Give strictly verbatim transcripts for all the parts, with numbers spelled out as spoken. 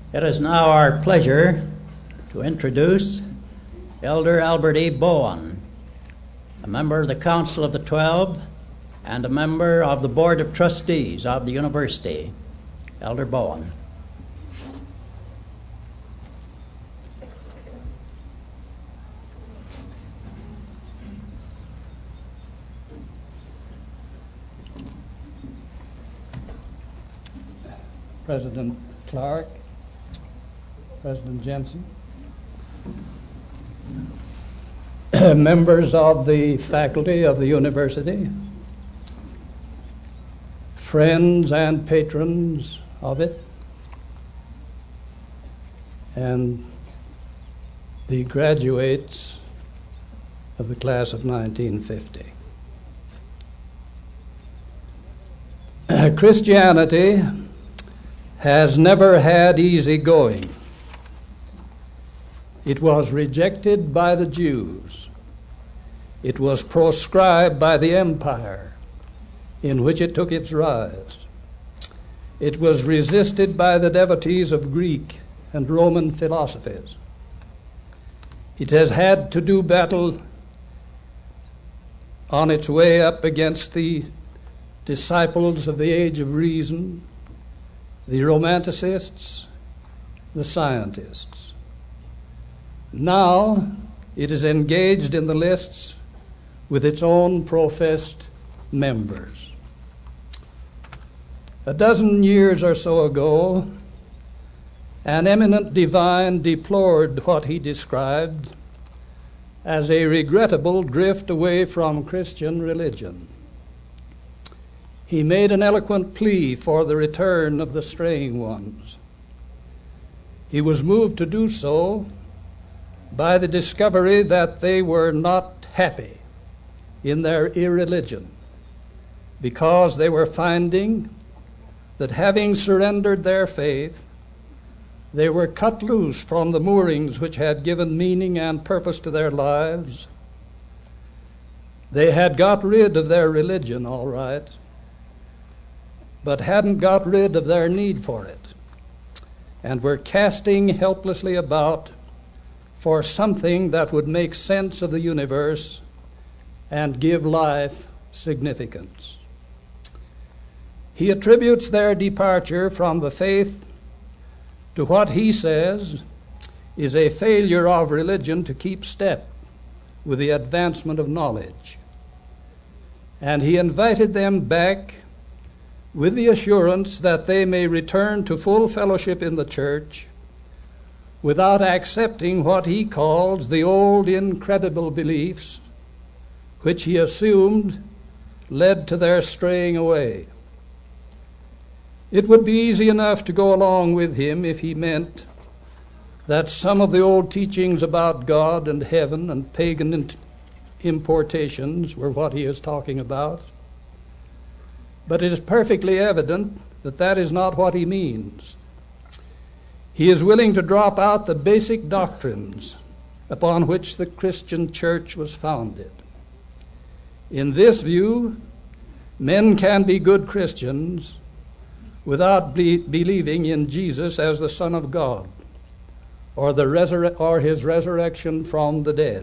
It is now our pleasure to introduce Elder Albert E. Bowen, a member of the Council of the Twelve and a member of the Board of Trustees of the University. Elder Bowen. President Clark, President Jensen, members of the faculty of the university, friends and patrons of it, and the graduates of the class of nineteen fifty. Christianity has never had easy going. It was rejected by the Jews. It was proscribed by the empire in which it took its rise. It was resisted by the devotees of Greek and Roman philosophies. It has had to do battle on its way up against the disciples of the Age of Reason, the Romanticists, the scientists. Now it is engaged in the lists with its own professed members. A dozen years or so ago, an eminent divine deplored what he described as a regrettable drift away from Christian religion. He made an eloquent plea for the return of the straying ones. He was moved to do so by the discovery that they were not happy in their irreligion, because they were finding that, having surrendered their faith, they were cut loose from the moorings which had given meaning and purpose to their lives. They had got rid of their religion, all right, but hadn't got rid of their need for it, and were casting helplessly about for something that would make sense of the universe and give life significance. He attributes their departure from the faith to what he says is a failure of religion to keep step with the advancement of knowledge. And he invited them back with the assurance that they may return to full fellowship in the church without accepting what he calls the old incredible beliefs which he assumed led to their straying away. It would be easy enough to go along with him if he meant that some of the old teachings about God and heaven and pagan importations were what he is talking about. But it is perfectly evident that that is not what he means. He is willing to drop out the basic doctrines upon which the Christian church was founded. In this view, men can be good Christians without be- believing in Jesus as the Son of God or, the resur- or his resurrection from the dead.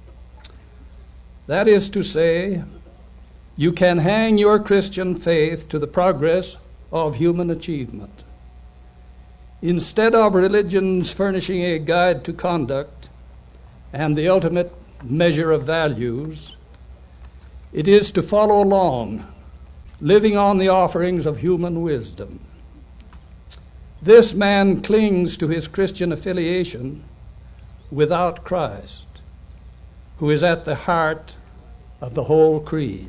That is to say, you can hang your Christian faith to the progress of human achievement. Instead of religions furnishing a guide to conduct and the ultimate measure of values, it is to follow along, living on the offerings of human wisdom. This man clings to his Christian affiliation without Christ, who is at the heart of the whole creed.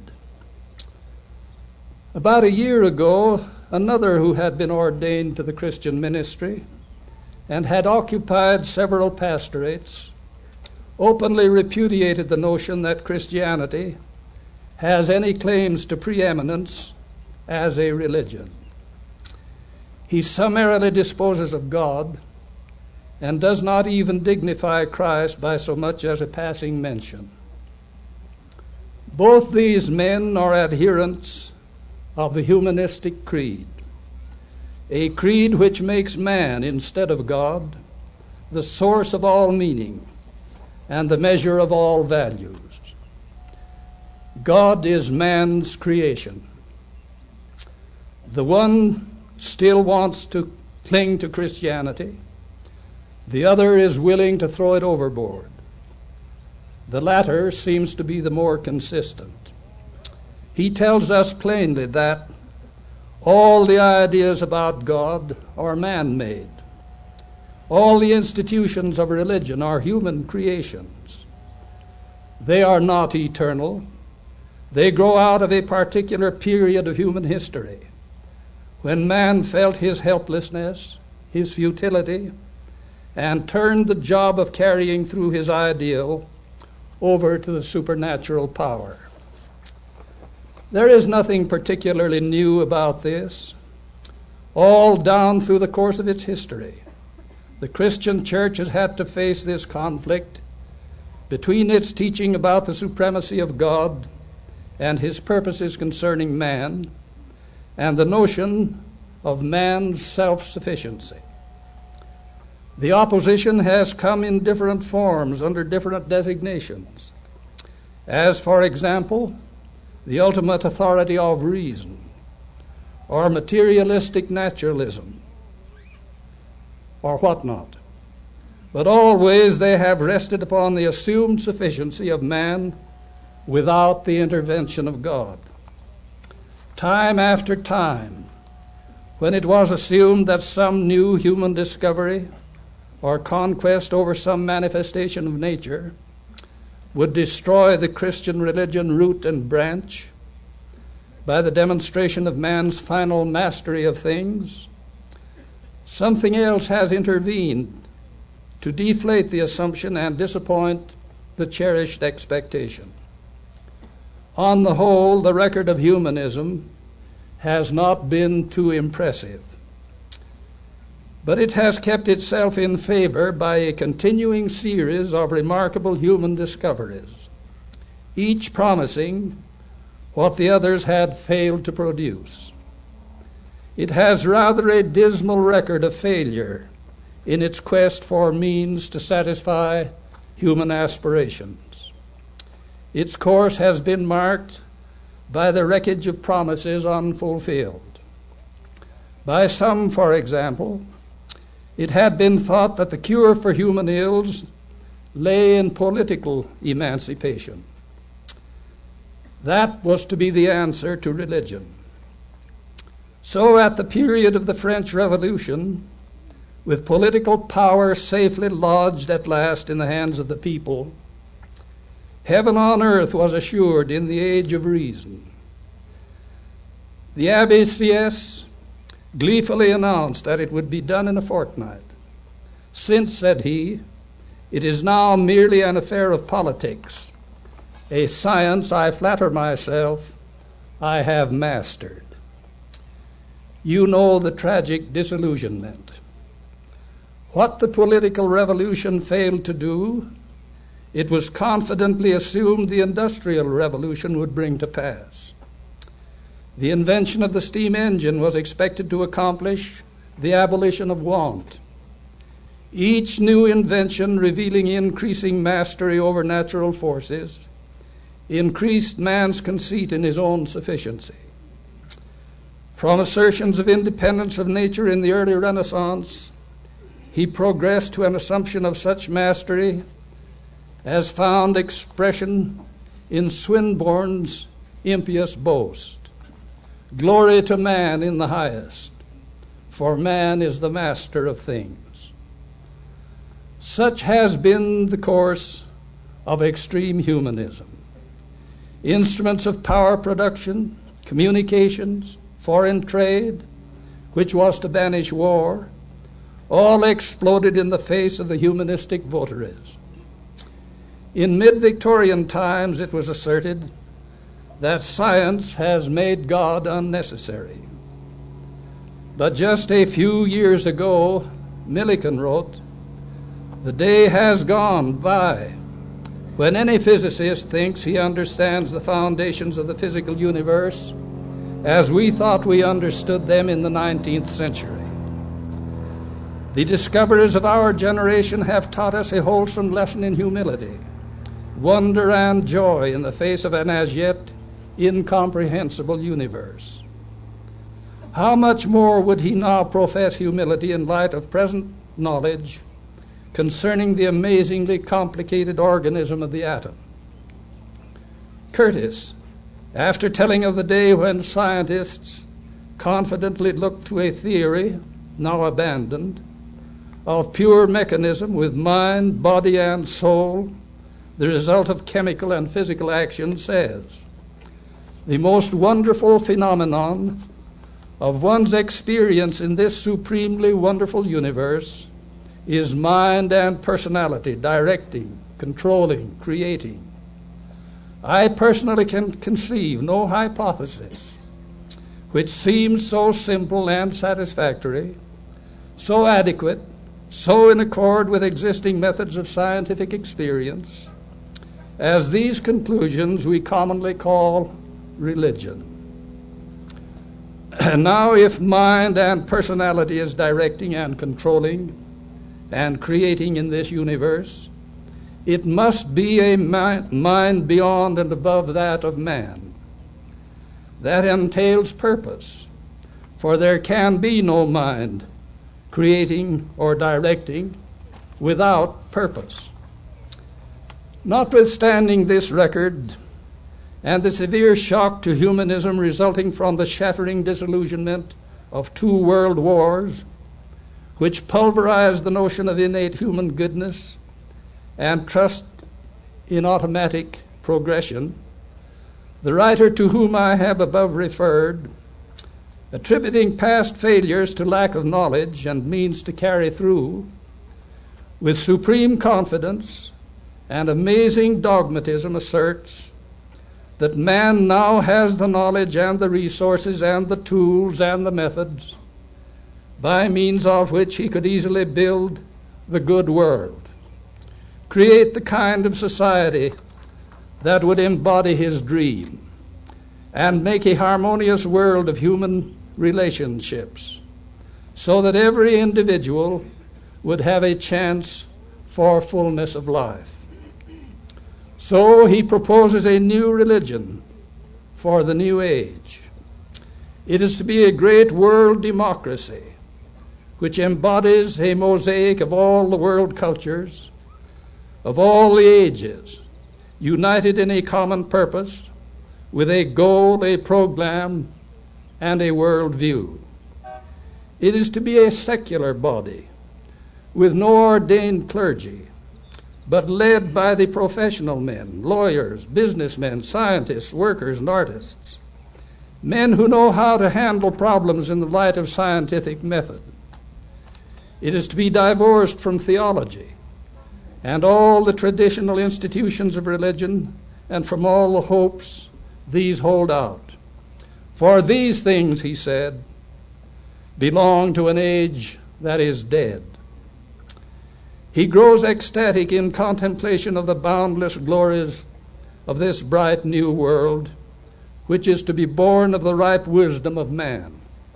About a year ago, another who had been ordained to the Christian ministry and had occupied several pastorates openly repudiated the notion that Christianity has any claims to preeminence as a religion. He summarily disposes of God and does not even dignify Christ by so much as a passing mention. Both these men are adherents of the humanistic creed, a creed which makes man, instead of God, the source of all meaning and the measure of all values. God is man's creation. The one still wants to cling to Christianity. The other is willing to throw it overboard. The latter seems to be the more consistent. He tells us plainly that all the ideas about God are man-made. All the institutions of religion are human creations. They are not eternal. They grow out of a particular period of human history when man felt his helplessness, his futility, and turned the job of carrying through his ideal over to the supernatural power. There is nothing particularly new about this. All down through the course of its history, the Christian church has had to face this conflict between its teaching about the supremacy of God and his purposes concerning man, and the notion of man's self-sufficiency. The opposition has come in different forms under different designations, as, for example, the ultimate authority of reason, or materialistic naturalism, or whatnot. But always they have rested upon the assumed sufficiency of man without the intervention of God. Time after time, when it was assumed that some new human discovery or conquest over some manifestation of nature would destroy the Christian religion root and branch by the demonstration of man's final mastery of things, something else has intervened to deflate the assumption and disappoint the cherished expectation. On the whole, the record of humanism has not been too impressive, but it has kept itself in favor by a continuing series of remarkable human discoveries, each promising what the others had failed to produce. It has rather a dismal record of failure in its quest for means to satisfy human aspirations. Its course has been marked by the wreckage of promises unfulfilled. By some, for example, it had been thought that the cure for human ills lay in political emancipation. That was to be the answer to religion. So at the period of the French Revolution, with political power safely lodged at last in the hands of the people, heaven on earth was assured in the age of reason. The Abbé Sieyès gleefully announced that it would be done in a fortnight. Since, said he, it is now merely an affair of politics, a science, I flatter myself, I have mastered. You know the tragic disillusionment. What the political revolution failed to do, it was confidently assumed the industrial revolution would bring to pass. The invention of the steam engine was expected to accomplish the abolition of want. Each new invention revealing increasing mastery over natural forces increased man's conceit in his own sufficiency. From assertions of independence of nature in the early Renaissance, he progressed to an assumption of such mastery as found expression in Swinburne's impious boast. Glory to man in the highest, for man is the master of things. Such has been the course of extreme humanism. Instruments of power production, communications, foreign trade, which was to banish war, all exploded in the face of the humanistic votaries. In mid-Victorian times, it was asserted that science has made God unnecessary. But just a few years ago, Millikan wrote, "The day has gone by when any physicist thinks he understands the foundations of the physical universe as we thought we understood them in the nineteenth century. The discoverers of our generation have taught us a wholesome lesson in humility, wonder, and joy in the face of an as yet incomprehensible universe. How much more would he now profess humility in light of present knowledge concerning the amazingly complicated organism of the atom? Curtis, after telling of the day when scientists confidently looked to a theory, now abandoned, of pure mechanism with mind, body, and soul, the result of chemical and physical action, says, "The most wonderful phenomenon of one's experience in this supremely wonderful universe is mind and personality directing, controlling, creating. I personally can conceive no hypothesis which seems so simple and satisfactory, so adequate, so in accord with existing methods of scientific experience, as these conclusions we commonly call religion. And now, if mind and personality is directing and controlling and creating in this universe, it must be a mind beyond and above that of man. That entails purpose, for there can be no mind creating or directing without purpose. Notwithstanding this record and the severe shock to humanism resulting from the shattering disillusionment of two world wars, which pulverized the notion of innate human goodness and trust in automatic progression, the writer to whom I have above referred, attributing past failures to lack of knowledge and means to carry through, with supreme confidence and amazing dogmatism asserts that man now has the knowledge and the resources and the tools and the methods by means of which he could easily build the good world, create the kind of society that would embody his dream, and make a harmonious world of human relationships so that every individual would have a chance for fullness of life. So he proposes a new religion for the new age. It is to be a great world democracy which embodies a mosaic of all the world cultures, of all the ages, united in a common purpose, with a goal, a program, and a world view. It is to be a secular body with no ordained clergy, but led by the professional men, lawyers, businessmen, scientists, workers, and artists, men who know how to handle problems in the light of scientific method. It is to be divorced from theology and all the traditional institutions of religion and from all the hopes these hold out. For these things, he said, belong to an age that is dead. He grows ecstatic in contemplation of the boundless glories of this bright new world, which is to be born of the ripe wisdom of man.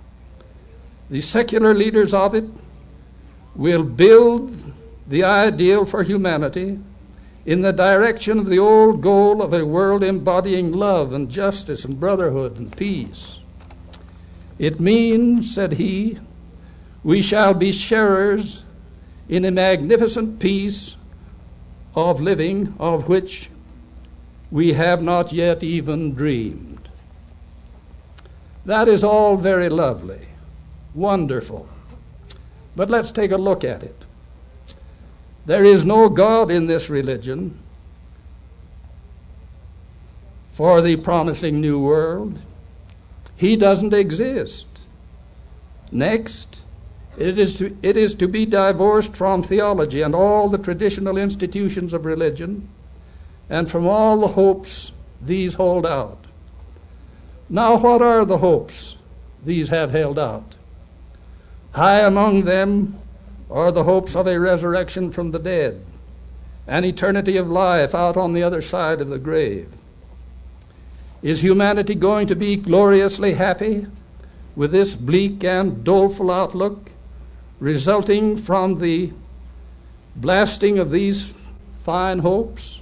The secular leaders of it will build the ideal for humanity in the direction of the old goal of a world embodying love and justice and brotherhood and peace. It means, said he, we shall be sharers in a magnificent peace of living of which we have not yet even dreamed. That is all very lovely, wonderful. But let's take a look at it. There is no God in this religion for the promising new world. He doesn't exist. Next, it is to, it is to be divorced from theology and all the traditional institutions of religion and from all the hopes these hold out. Now, what are the hopes these have held out? High among them are the hopes of a resurrection from the dead, an eternity of life out on the other side of the grave. Is humanity going to be gloriously happy with this bleak and doleful outlook resulting from the blasting of these fine hopes?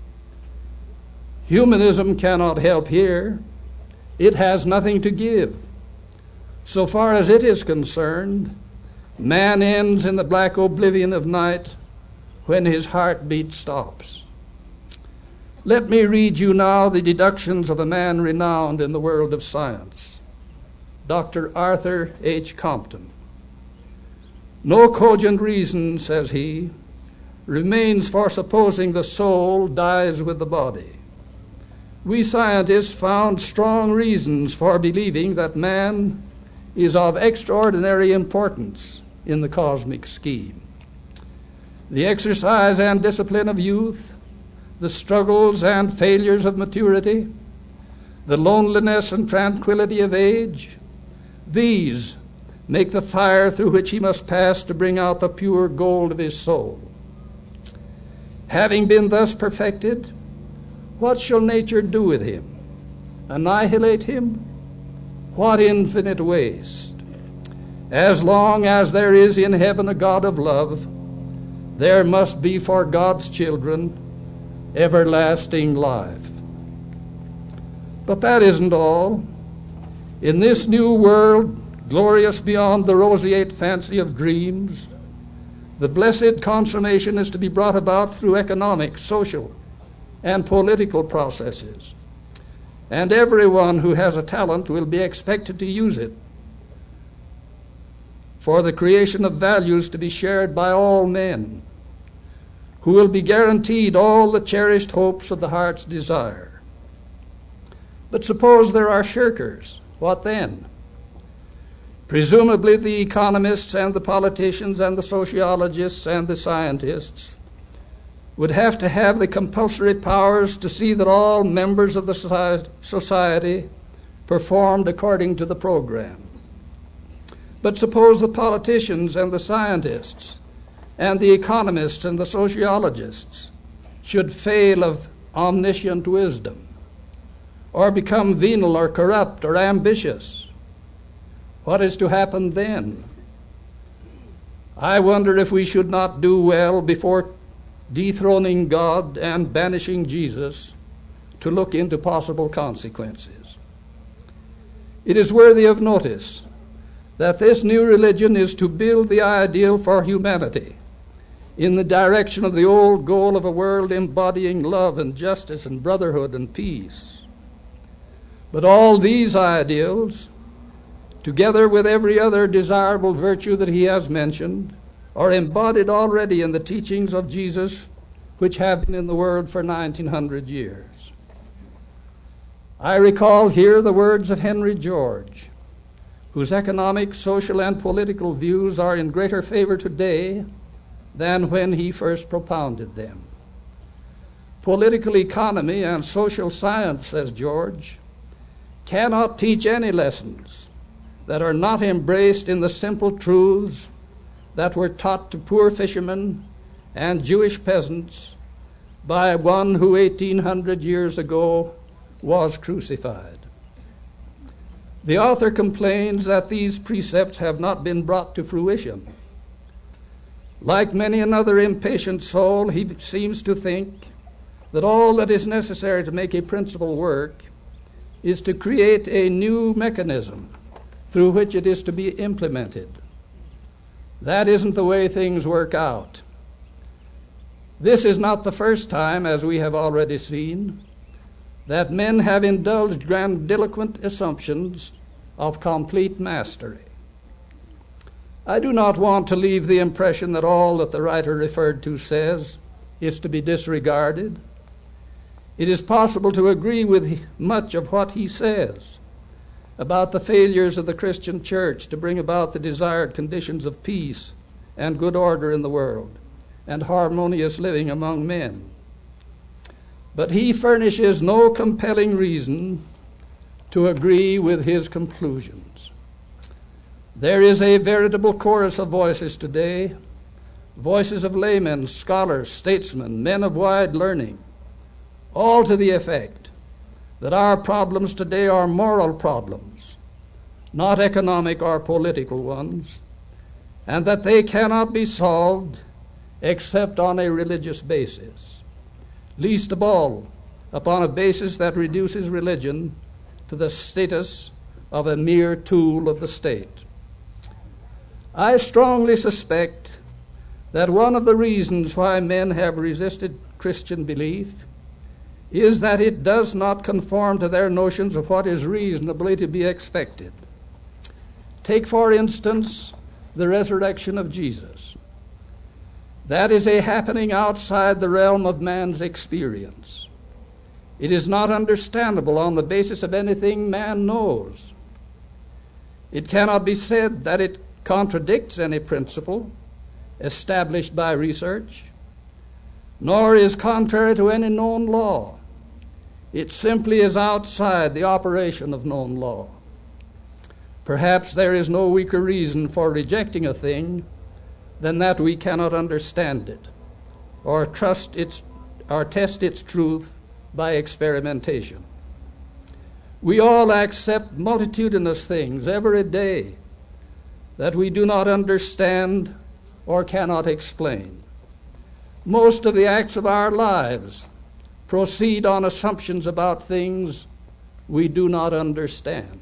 Humanism cannot help here. It has nothing to give. So far as it is concerned, man ends in the black oblivion of night when his heartbeat stops. Let me read you now the deductions of a man renowned in the world of science, Doctor Arthur H. Compton. No cogent reason, says he, remains for supposing the soul dies with the body. We scientists found strong reasons for believing that man is of extraordinary importance in the cosmic scheme. The exercise and discipline of youth, the struggles and failures of maturity, the loneliness and tranquility of age, these make the fire through which he must pass to bring out the pure gold of his soul. Having been thus perfected, what shall nature do with him? Annihilate him? What infinite waste! As long as there is in heaven a God of love, there must be for God's children everlasting life. But that isn't all. In this new world, glorious beyond the roseate fancy of dreams, the blessed consummation is to be brought about through economic, social, and political processes. And everyone who has a talent will be expected to use it for the creation of values to be shared by all men, who will be guaranteed all the cherished hopes of the heart's desire. But suppose there are shirkers, what then? Presumably the economists and the politicians and the sociologists and the scientists would have to have the compulsory powers to see that all members of the society performed according to the program. But suppose the politicians and the scientists and the economists and the sociologists should fail of omniscient wisdom, or become venal or corrupt or ambitious. What is to happen then? I wonder if we should not do well before dethroning God and banishing Jesus to look into possible consequences. It is worthy of notice that this new religion is to build the ideal for humanity in the direction of the old goal of a world embodying love and justice and brotherhood and peace. But all these ideals, together with every other desirable virtue that he has mentioned, are embodied already in the teachings of Jesus, which have been in the world for nineteen hundred years. I recall here the words of Henry George, whose economic, social, and political views are in greater favor today than when he first propounded them. Political economy and social science, says George, cannot teach any lessons that are not embraced in the simple truths that were taught to poor fishermen and Jewish peasants by one who eighteen hundred years ago was crucified. The author complains that these precepts have not been brought to fruition. Like many another impatient soul, he seems to think that all that is necessary to make a principle work is to create a new mechanism through which it is to be implemented. That isn't the way things work out. This is not the first time, as we have already seen, that men have indulged grandiloquent assumptions of complete mastery. I do not want to leave the impression that all that the writer referred to says is to be disregarded. It is possible to agree with much of what he says about the failures of the Christian church to bring about the desired conditions of peace and good order in the world and harmonious living among men. But he furnishes no compelling reason to agree with his conclusions. There is a veritable chorus of voices today, voices of laymen, scholars, statesmen, men of wide learning, all to the effect that our problems today are moral problems, not economic or political ones, and that they cannot be solved except on a religious basis, least of all upon a basis that reduces religion to the status of a mere tool of the state. I strongly suspect that one of the reasons why men have resisted Christian belief is that it does not conform to their notions of what is reasonably to be expected. Take, for instance, the resurrection of Jesus. That is a happening outside the realm of man's experience. It is not understandable on the basis of anything man knows. It cannot be said that it contradicts any principle established by research, nor is contrary to any known law. It simply is outside the operation of known law. Perhaps there is no weaker reason for rejecting a thing than that we cannot understand it, or trust its, or test its truth by experimentation. We all accept multitudinous things every day that we do not understand or cannot explain. Most of the acts of our lives proceed on assumptions about things we do not understand.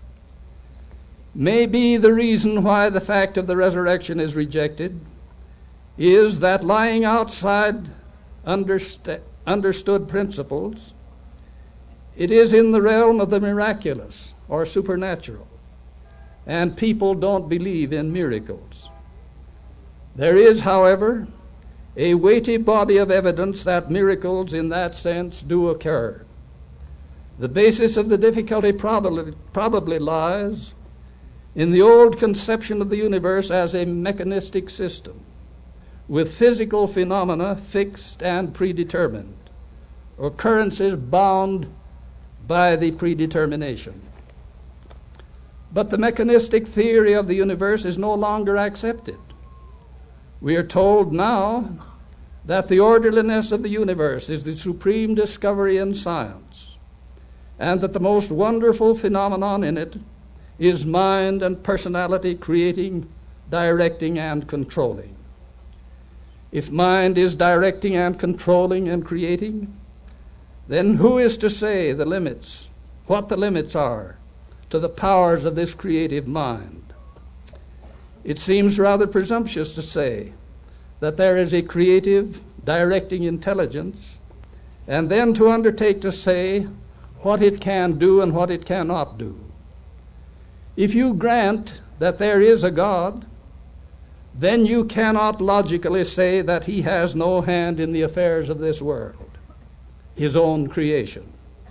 Maybe the reason why the fact of the resurrection is rejected is that lying outside underst- understood principles, it is in the realm of the miraculous or supernatural, and people don't believe in miracles. There is, however, a weighty body of evidence that miracles in that sense do occur. The basis of the difficulty probably, probably lies in the old conception of the universe as a mechanistic system, with physical phenomena fixed and predetermined, occurrences bound by the predetermination. But the mechanistic theory of the universe is no longer accepted. We are told now that the orderliness of the universe is the supreme discovery in science, and that the most wonderful phenomenon in it is mind and personality creating, directing, and controlling. If mind is directing and controlling and creating, then who is to say the limits, what the limits are to the powers of this creative mind? It seems rather presumptuous to say that there is a creative, directing intelligence, and then to undertake to say what it can do and what it cannot do. If you grant that there is a God, then you cannot logically say that he has no hand in the affairs of this world, his own creation.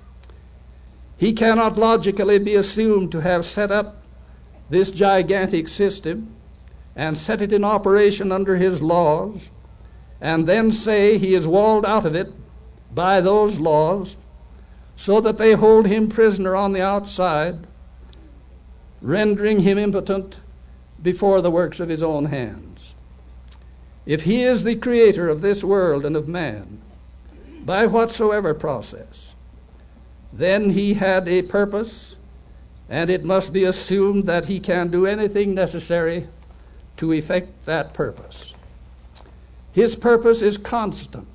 He cannot logically be assumed to have set up this gigantic system and set it in operation under his laws, and then say he is walled out of it by those laws, so that they hold him prisoner on the outside, rendering him impotent before the works of his own hands. If he is the creator of this world and of man, by whatsoever process, then he had a purpose, and it must be assumed that he can do anything necessary to effect that purpose. His purpose is constant,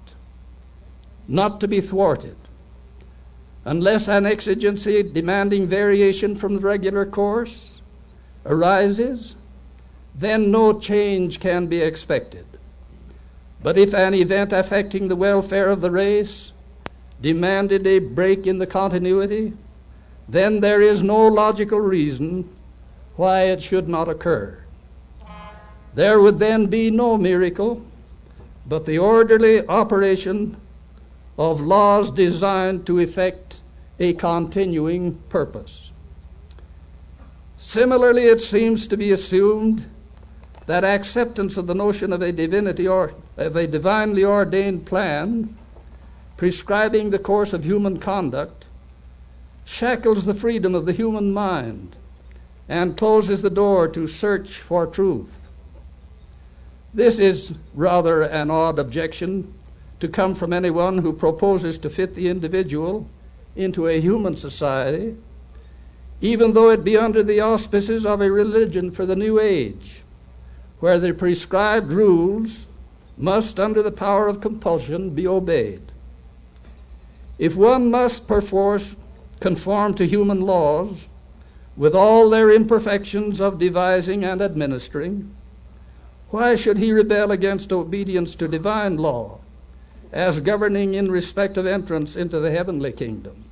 not to be thwarted. Unless an exigency demanding variation from the regular course arises, then no change can be expected. But if an event affecting the welfare of the race demanded a break in the continuity, then there is no logical reason why it should not occur. There would then be no miracle, but the orderly operation of laws designed to effect a continuing purpose. Similarly, it seems to be assumed that acceptance of the notion of a divinity or of a divinely ordained plan prescribing the course of human conduct shackles the freedom of the human mind and closes the door to search for truth. This is rather an odd objection to come from anyone who proposes to fit the individual into a human society, even though it be under the auspices of a religion for the new age, where the prescribed rules must, under the power of compulsion, be obeyed. If one must perforce conform to human laws, with all their imperfections of devising and administering, why should he rebel against obedience to divine law, as governing in respect of entrance into the heavenly kingdom?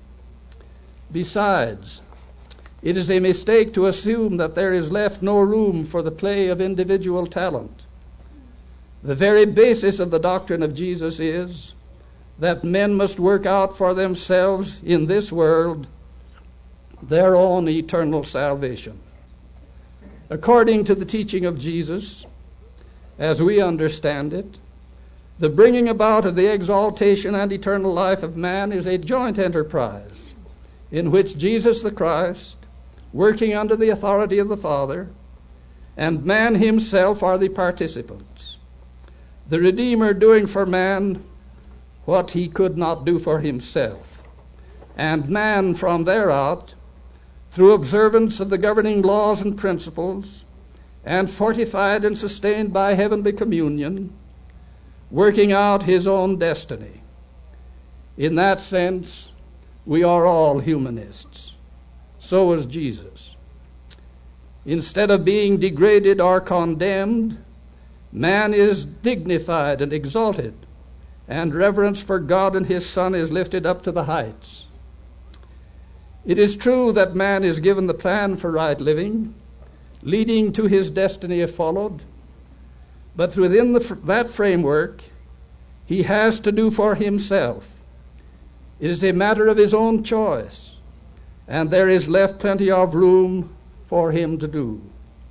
Besides, it is a mistake to assume that there is left no room for the play of individual talent. The very basis of the doctrine of Jesus is that men must work out for themselves in this world their own eternal salvation. According to the teaching of Jesus, as we understand it, the bringing about of the exaltation and eternal life of man is a joint enterprise in which Jesus the Christ, working under the authority of the Father, and man himself are the participants. The Redeemer doing for man what he could not do for himself, and man from thereout, through observance of the governing laws and principles, and fortified and sustained by heavenly communion, working out his own destiny. In that sense, we are all humanists. So was Jesus. Instead of being degraded or condemned, man is dignified and exalted, and reverence for God and his Son is lifted up to the heights. It is true that man is given the plan for right living, leading to his destiny if followed, but within the, that framework, he has to do for himself. It is a matter of his own choice, and there is left plenty of room for him to do.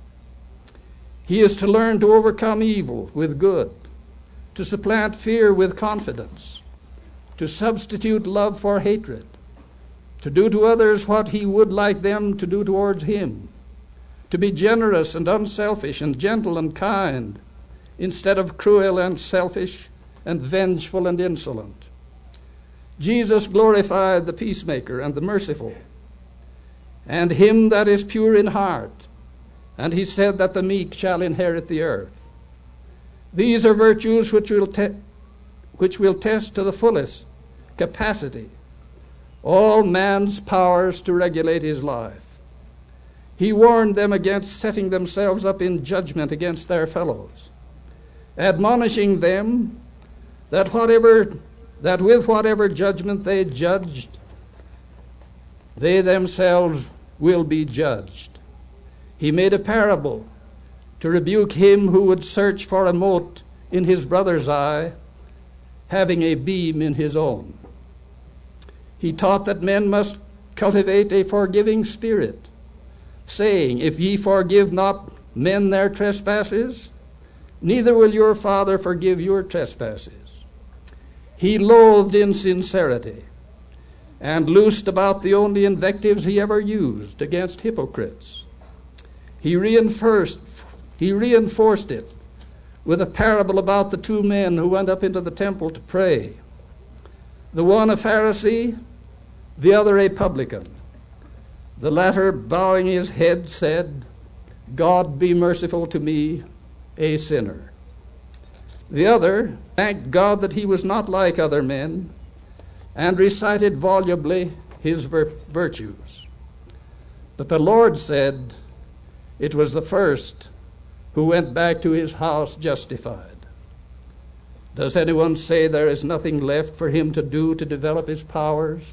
He is to learn to overcome evil with good, to supplant fear with confidence, to substitute love for hatred, to do to others what he would like them to do towards him, to be generous and unselfish and gentle and kind, instead of cruel and selfish and vengeful and insolent. Jesus glorified the peacemaker and the merciful, and him that is pure in heart, and he said that the meek shall inherit the earth. These are virtues which will, te- which will test to the fullest capacity all man's powers to regulate his life. He warned them against setting themselves up in judgment against their fellows, admonishing them that whatever that with whatever judgment they judged, they themselves will be judged. He made a parable to rebuke him who would search for a mote in his brother's eye, having a beam in his own. He taught that men must cultivate a forgiving spirit, saying, if ye forgive not men their trespasses, neither will your Father forgive your trespasses. He loathed insincerity and loosed about the only invectives he ever used against hypocrites. He reinforced, he reinforced it with a parable about the two men who went up into the temple to pray, the one a Pharisee, the other a publican. The latter, bowing his head, said, God be merciful to me, a sinner. The other thanked God that he was not like other men, and recited volubly his vir- virtues. But the Lord said, it was the first who went back to his house justified. Does anyone say there is nothing left for him to do to develop his powers?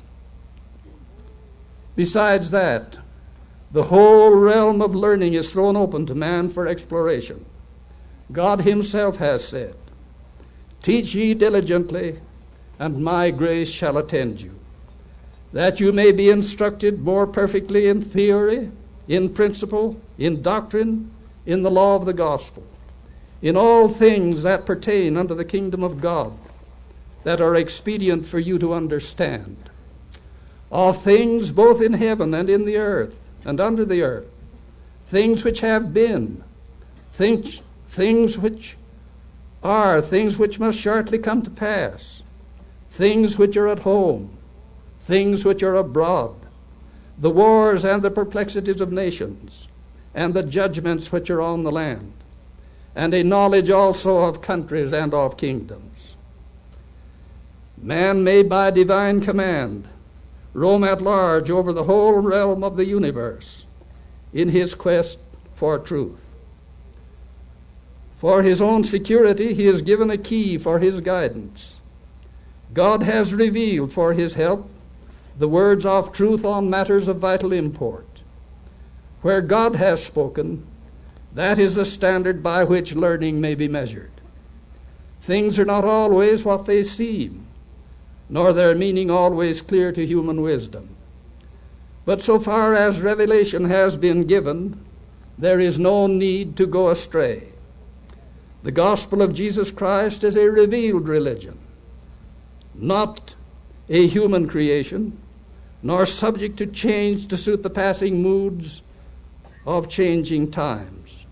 Besides that, the whole realm of learning is thrown open to man for exploration. God himself has said, teach ye diligently, and my grace shall attend you, that you may be instructed more perfectly in theory, in principle, in doctrine, in the law of the gospel, in all things that pertain unto the kingdom of God, that are expedient for you to understand, of things both in heaven and in the earth and under the earth, things which have been, things, things which are, things which must shortly come to pass, things which are at home, things which are abroad, the wars and the perplexities of nations, and the judgments which are on the land, and a knowledge also of countries and of kingdoms. Man may by divine command roam at large over the whole realm of the universe in his quest for truth. For his own security, he is given a key for his guidance. God has revealed for his help the words of truth on matters of vital import. Where God has spoken, that is the standard by which learning may be measured. Things are not always what they seem, nor their meaning always clear to human wisdom. But so far as revelation has been given, there is no need to go astray. The gospel of Jesus Christ is a revealed religion, not a human creation, nor subject to change to suit the passing moods of changing times.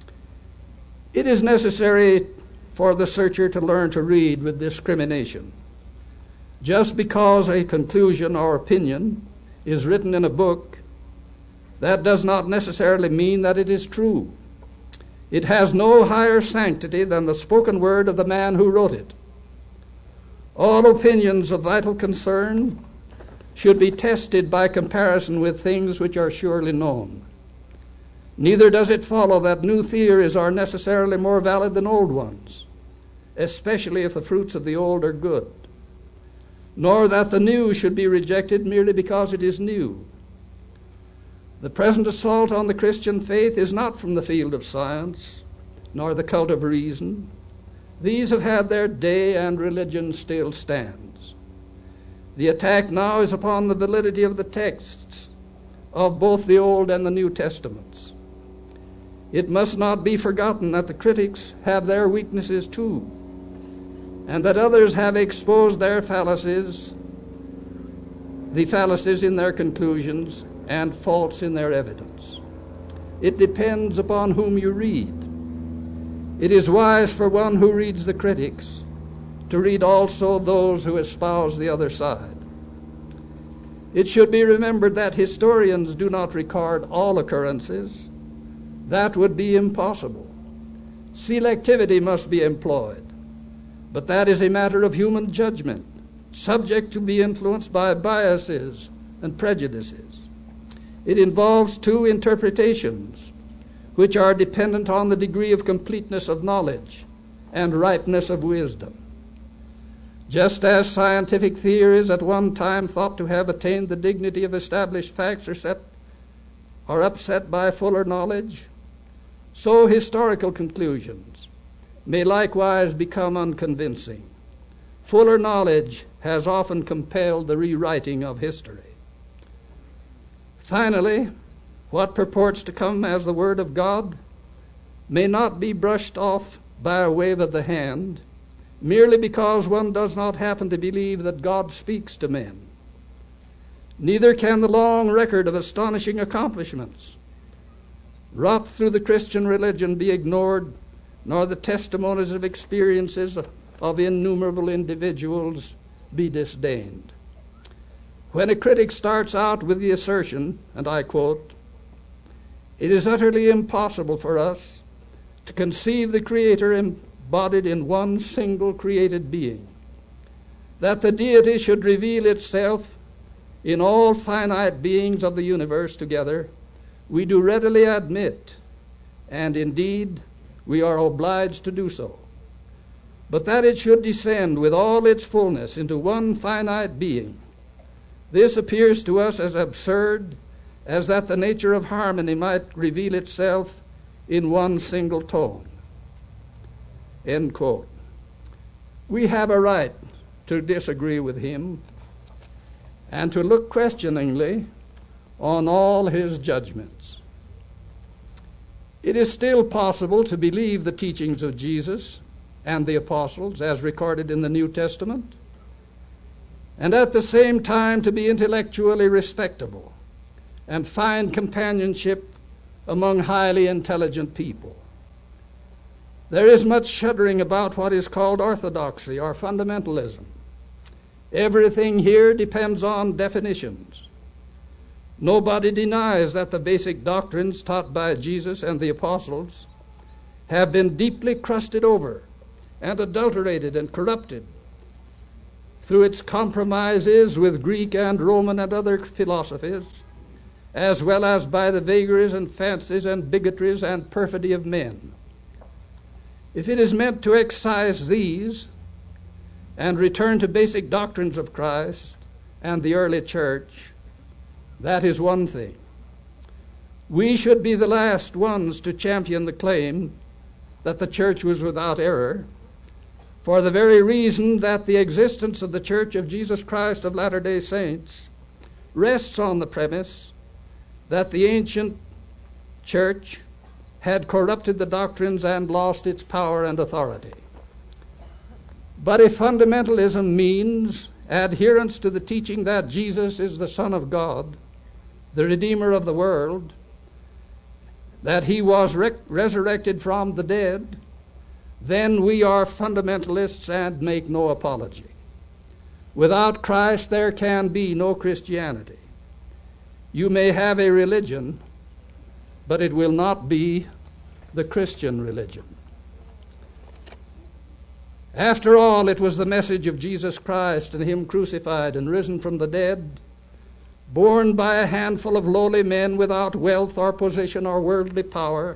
It is necessary for the searcher to learn to read with discrimination. Just because a conclusion or opinion is written in a book, that does not necessarily mean that it is true. It has no higher sanctity than the spoken word of the man who wrote it. All opinions of vital concern should be tested by comparison with things which are surely known. Neither does it follow that new theories are necessarily more valid than old ones, especially if the fruits of the old are good, nor that the new should be rejected merely because it is new. The present assault on the Christian faith is not from the field of science, nor the cult of reason. These have had their day, and religion still stands. The attack now is upon the validity of the texts of both the Old and the New Testaments. It must not be forgotten that the critics have their weaknesses too, and that others have exposed their fallacies, the fallacies in their conclusions, and faults in their evidence. It depends upon whom you read. It is wise for one who reads the critics to read also those who espouse the other side. It should be remembered that historians do not record all occurrences. That would be impossible. Selectivity must be employed, but that is a matter of human judgment, subject to be influenced by biases and prejudices. It involves two interpretations, which are dependent on the degree of completeness of knowledge and ripeness of wisdom. Just as scientific theories at one time thought to have attained the dignity of established facts are, set, are upset by fuller knowledge, so historical conclusions may likewise become unconvincing. Fuller knowledge has often compelled the rewriting of history. Finally, what purports to come as the Word of God may not be brushed off by a wave of the hand, merely because one does not happen to believe that God speaks to men. Neither can the long record of astonishing accomplishments wrought through the Christian religion be ignored, nor the testimonies of experiences of innumerable individuals be disdained. When a critic starts out with the assertion, and I quote, "It is utterly impossible for us to conceive the Creator embodied in one single created being, that the deity should reveal itself in all finite beings of the universe together, we do readily admit, and indeed we are obliged to do so. But that it should descend with all its fullness into one finite being, this appears to us as absurd as that the nature of harmony might reveal itself in one single tone." End quote. We have a right to disagree with him and to look questioningly on all his judgments. It is still possible to believe the teachings of Jesus and the apostles as recorded in the New Testament, and at the same time to be intellectually respectable and find companionship among highly intelligent people. There is much shuddering about what is called orthodoxy or fundamentalism. Everything here depends on definitions. Nobody denies that the basic doctrines taught by Jesus and the apostles have been deeply crusted over and adulterated and corrupted through its compromises with Greek and Roman and other philosophies, as well as by the vagaries and fancies and bigotries and perfidy of men. If it is meant to excise these and return to basic doctrines of Christ and the early church, that is one thing. We should be the last ones to champion the claim that the church was without error, for the very reason that the existence of the Church of Jesus Christ of Latter-day Saints rests on the premise that the ancient church had corrupted the doctrines and lost its power and authority. But if fundamentalism means adherence to the teaching that Jesus is the Son of God, the Redeemer of the world, that he was re- resurrected from the dead, then we are fundamentalists and make no apology. Without Christ, there can be no Christianity. You may have a religion, but it will not be the Christian religion. After all, it was the message of Jesus Christ and him crucified and risen from the dead, borne by a handful of lowly men without wealth or position or worldly power,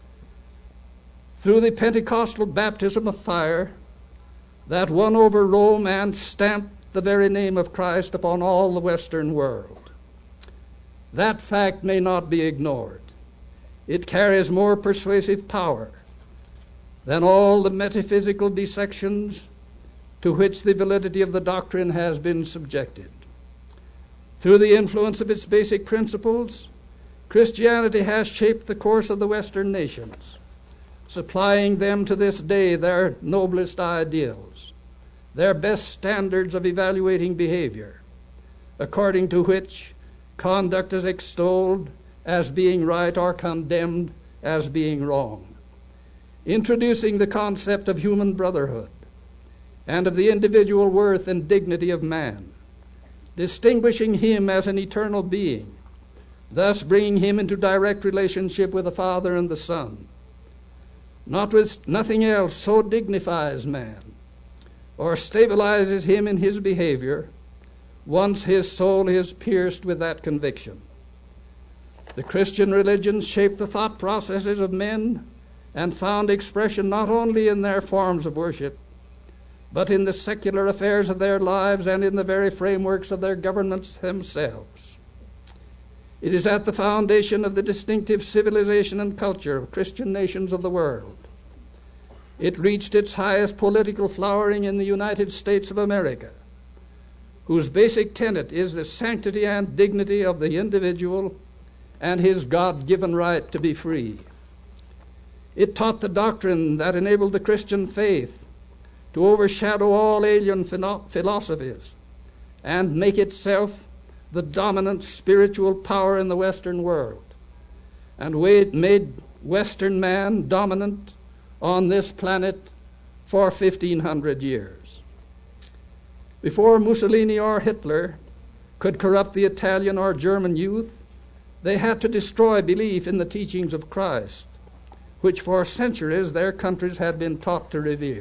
through the Pentecostal baptism of fire, that won over Rome and stamped the very name of Christ upon all the Western world. That fact may not be ignored. It carries more persuasive power than all the metaphysical dissections to which the validity of the doctrine has been subjected. Through the influence of its basic principles, Christianity has shaped the course of the Western nations, supplying them to this day their noblest ideals, their best standards of evaluating behavior, according to which conduct is extolled as being right or condemned as being wrong, introducing the concept of human brotherhood and of the individual worth and dignity of man, distinguishing him as an eternal being, thus bringing him into direct relationship with the Father and the Son. Not with nothing else so dignifies man or stabilizes him in his behavior once his soul is pierced with that conviction. The Christian religions shaped the thought processes of men and found expression not only in their forms of worship, but in the secular affairs of their lives and in the very frameworks of their governments themselves. It is at the foundation of the distinctive civilization and culture of Christian nations of the world. It reached its highest political flowering in the United States of America, whose basic tenet is the sanctity and dignity of the individual and his God-given right to be free. It taught the doctrine that enabled the Christian faith to overshadow all alien philosophies and make itself the dominant spiritual power in the Western world, and made Western man dominant on this planet for fifteen hundred years. Before Mussolini or Hitler could corrupt the Italian or German youth, they had to destroy belief in the teachings of Christ, which for centuries their countries had been taught to revere.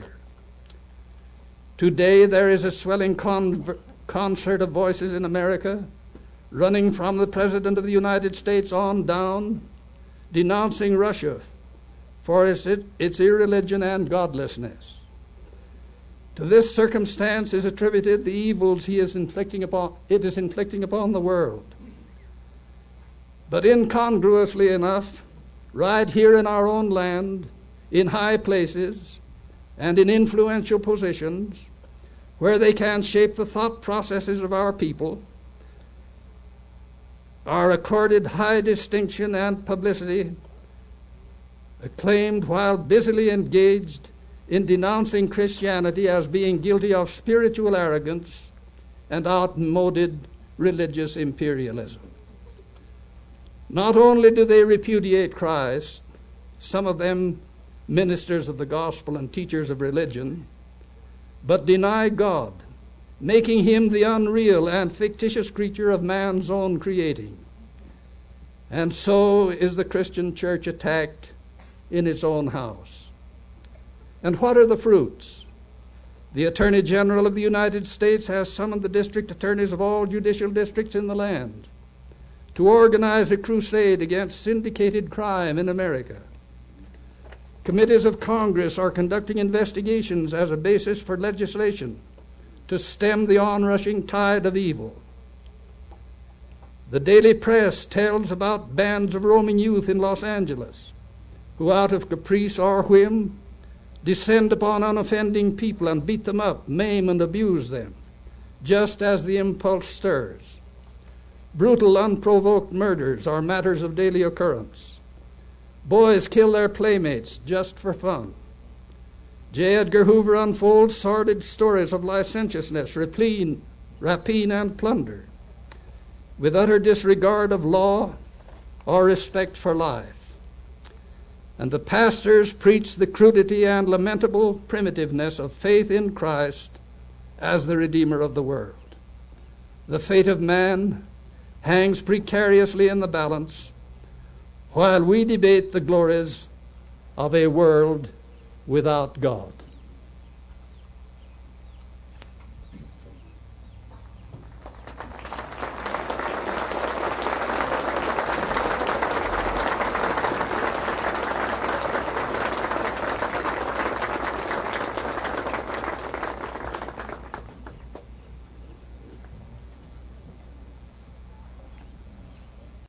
Today there is a swelling conver- concert of voices in America, running from the President of the United States on down, denouncing Russia for its, its irreligion and godlessness. To this circumstance is attributed the evils he is inflicting upon, it is inflicting upon the world. But incongruously enough, right here in our own land, in high places and in influential positions, where they can shape the thought processes of our people, are accorded high distinction and publicity, acclaimed while busily engaged in denouncing Christianity as being guilty of spiritual arrogance and outmoded religious imperialism. Not only do they repudiate Christ, some of them ministers of the gospel and teachers of religion, but deny God making him the unreal and fictitious creature of man's own creating. And so is the Christian church attacked in its own house. And what are the fruits? The Attorney General of the United States has summoned the district attorneys of all judicial districts in the land to organize a crusade against syndicated crime in America. Committees of Congress are conducting investigations as a basis for legislation to stem the onrushing tide of evil. The daily press tells about bands of roaming youth in Los Angeles who, out of caprice or whim, descend upon unoffending people and beat them up, maim and abuse them, just as the impulse stirs. Brutal, unprovoked murders are matters of daily occurrence. Boys kill their playmates just for fun. J. Edgar Hoover unfolds sordid stories of licentiousness, rapine, rapine and plunder, with utter disregard of law or respect for life. And the pastors preach the crudity and lamentable primitiveness of faith in Christ as the Redeemer of the world. The fate of man hangs precariously in the balance while we debate the glories of a world without God.